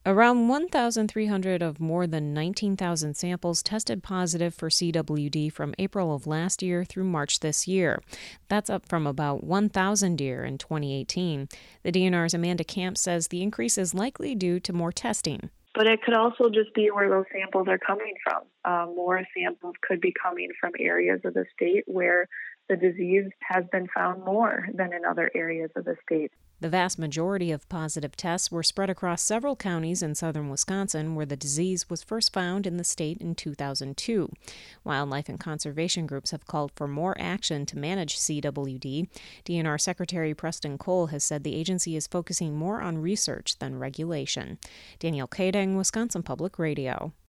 Around 1,300 of more than 19,000 samples tested positive for CWD from April of last year through March this year. That's up from about 1,000 deer in 2018. The DNR's Amanda Camp says the increase is likely due to more testing. But it could also just be where those samples are coming from. More samples could be coming from areas of the state where the disease has been found more than in other areas of the state. The vast majority of positive tests were spread across several counties in southern Wisconsin, where the disease was first found in the state in 2002. Wildlife and conservation groups have called for more action to manage CWD. DNR Secretary Preston Cole has said the agency is focusing more on research than regulation. Danielle Kading, Wisconsin Public Radio.